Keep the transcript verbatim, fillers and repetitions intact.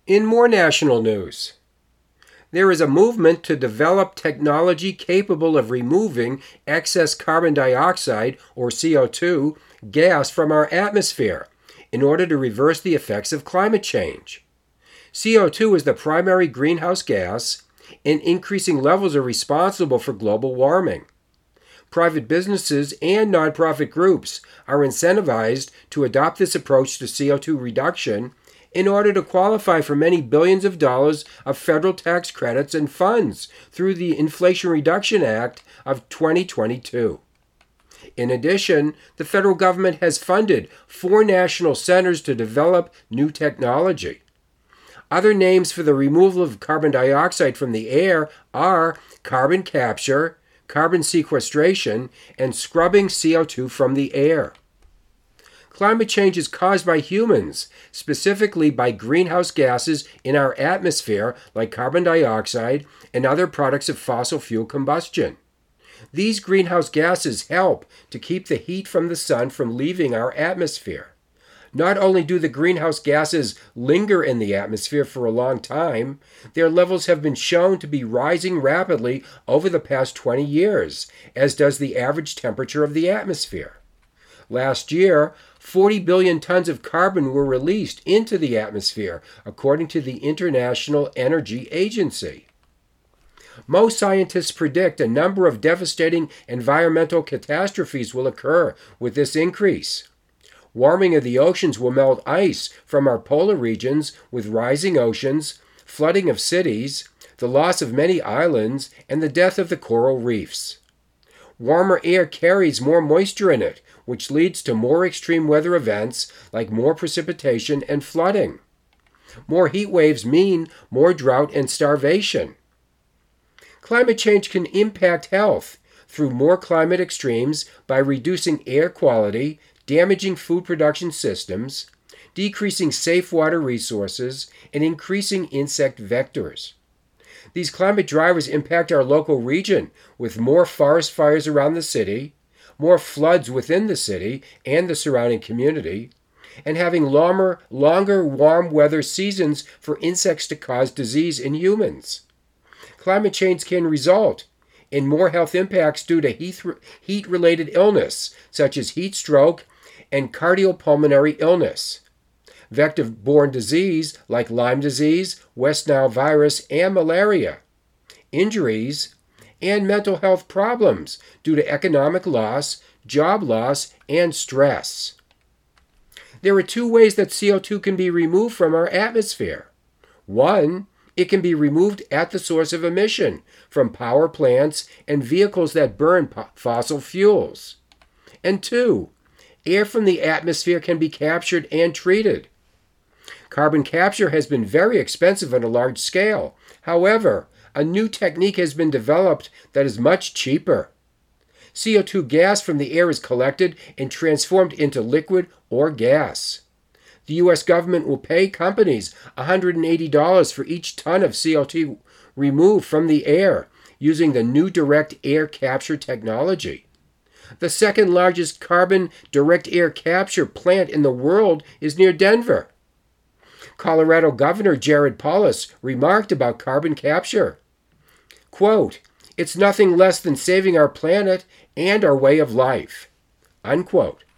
In more national news, there is a movement to develop technology capable of removing excess carbon dioxide, or C O two, gas from our atmosphere in order to reverse the effects of climate change. C O two is the primary greenhouse gas, and increasing levels are responsible for global warming. Private businesses and nonprofit groups are incentivized to adopt this approach to C O two reduction in order to qualify for many billions of dollars of federal tax credits and funds through the Inflation Reduction Act of twenty twenty-two. In addition, the federal government has funded four national centers to develop new technology. Other names for the removal of carbon dioxide from the air are carbon capture, carbon sequestration, and scrubbing C O two from the air. Climate change is caused by humans, specifically by greenhouse gases in our atmosphere like carbon dioxide and other products of fossil fuel combustion. These greenhouse gases help to keep the heat from the sun from leaving our atmosphere. Not only do the greenhouse gases linger in the atmosphere for a long time, their levels have been shown to be rising rapidly over the past twenty years, as does the average temperature of the atmosphere. Last year, forty billion tons of carbon were released into the atmosphere, according to the International Energy Agency. Most scientists predict a number of devastating environmental catastrophes will occur with this increase. Warming of the oceans will melt ice from our polar regions with rising oceans, flooding of cities, the loss of many islands, and the death of the coral reefs. Warmer air carries more moisture in it, which leads to more extreme weather events like more precipitation and flooding. More heat waves mean more drought and starvation. Climate change can impact health through more climate extremes by reducing air quality, damaging food production systems, decreasing safe water resources, and increasing insect vectors. These climate drivers impact our local region with more forest fires around the city, more floods within the city and the surrounding community, and having longer, longer warm weather seasons for insects to cause disease in humans. Climate change can result in more health impacts due to heat-related illness, such as heat stroke and cardiopulmonary illness, vector-borne disease like Lyme disease, West Nile virus, and malaria, injuries, and mental health problems due to economic loss, job loss, and stress. There are two ways that C O two can be removed from our atmosphere. One, it can be removed at the source of emission from power plants and vehicles that burn po- fossil fuels. And two, air from the atmosphere can be captured and treated. Carbon capture has been very expensive on a large scale. However, a new technique has been developed that is much cheaper. C O two gas from the air is collected and transformed into liquid or gas. The U S government will pay companies one hundred eighty dollars for each ton of C O two removed from the air using the new direct air capture technology. The second largest carbon direct air capture plant in the world is near Denver. Colorado Governor Jared Polis remarked about carbon capture. Quote, "It's nothing less than saving our planet and our way of life." Unquote.